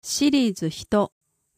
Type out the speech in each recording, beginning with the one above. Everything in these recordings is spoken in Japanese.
シリーズ1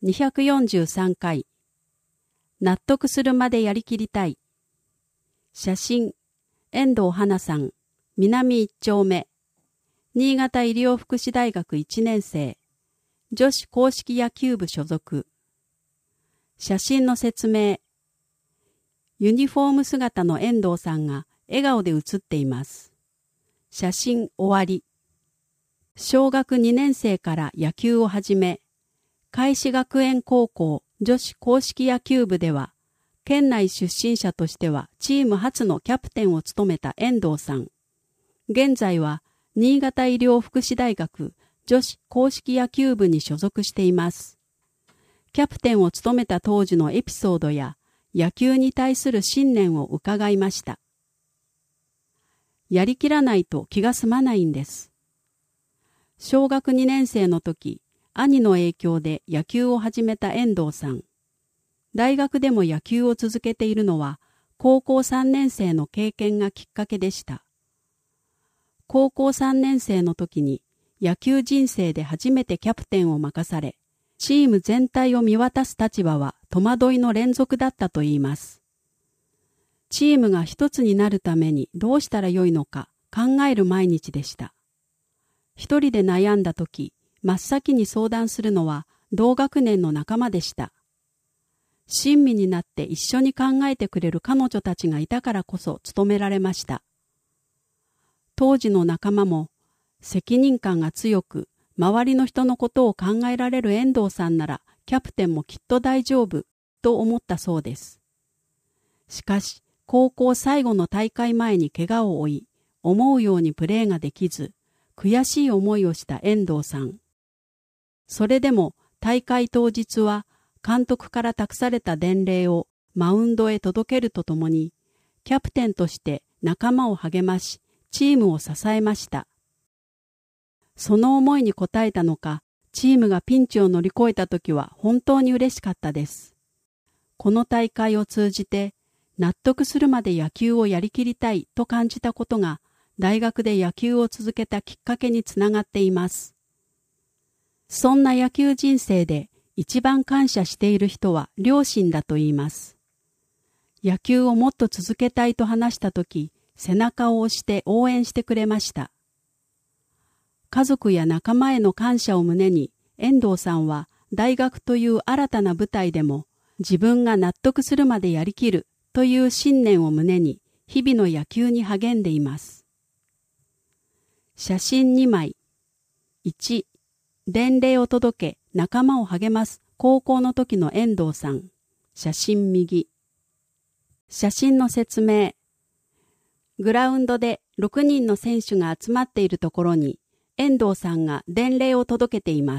243回納得するまでやりきりたい。写真遠藤花さん、南一丁目、新潟医療福祉大学1年生、女子硬式野球部所属。写真の説明。ユニフォーム姿の遠藤さんが笑顔で写っています。写真終わり。小学2年生から野球を始め、開志学園高校女子硬式野球部では、県内出身者としてはチーム初のキャプテンを務めた遠藤さん。現在は新潟医療福祉大学女子硬式野球部に所属しています。キャプテンを務めた当時のエピソードや野球に対する信念を伺いました。やりきらないと気が済まないんです。小学2年生の時、兄の影響で野球を始めた遠藤さん。大学でも野球を続けているのは、高校3年生の経験がきっかけでした。高校3年生の時に、野球人生で初めてキャプテンを任され、チーム全体を見渡す立場は戸惑いの連続だったといいます。チームが一つになるためにどうしたらよいのか考える毎日でした。一人で悩んだとき、真っ先に相談するのは同学年の仲間でした。親身になって一緒に考えてくれる彼女たちがいたからこそ務められました。当時の仲間も責任感が強く、周りの人のことを考えられる遠藤さんならキャプテンもきっと大丈夫と思ったそうです。しかし、高校最後の大会前に怪我を負い、思うようにプレーができず、悔しい思いをした遠藤さん。それでも大会当日は監督から託された伝令をマウンドへ届けるとともに、キャプテンとして仲間を励まし、チームを支えました。その思いに応えたのか、チームがピンチを乗り越えたときは本当に嬉しかったです。この大会を通じて、納得するまで野球をやりきりたいと感じたことが、大学で野球を続けたきっかけにつながっています。そんな野球人生で一番感謝している人は両親だと言います。野球をもっと続けたいと話したとき、背中を押して応援してくれました。家族や仲間への感謝を胸に、遠藤さんは大学という新たな舞台でも自分が納得するまでやりきるという信念を胸に日々の野球に励んでいます。写真2枚。1、伝令を届け仲間を励ます高校の時の遠藤さん。写真右。写真の説明。グラウンドで6人の選手が集まっているところに遠藤さんが伝令を届けています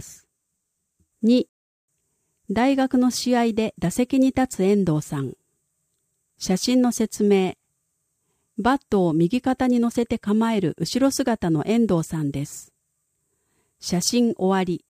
。2、大学の試合で打席に立つ遠藤さん。写真の説明。バットを右肩に乗せて構える後ろ姿の遠藤さんです。写真終わり。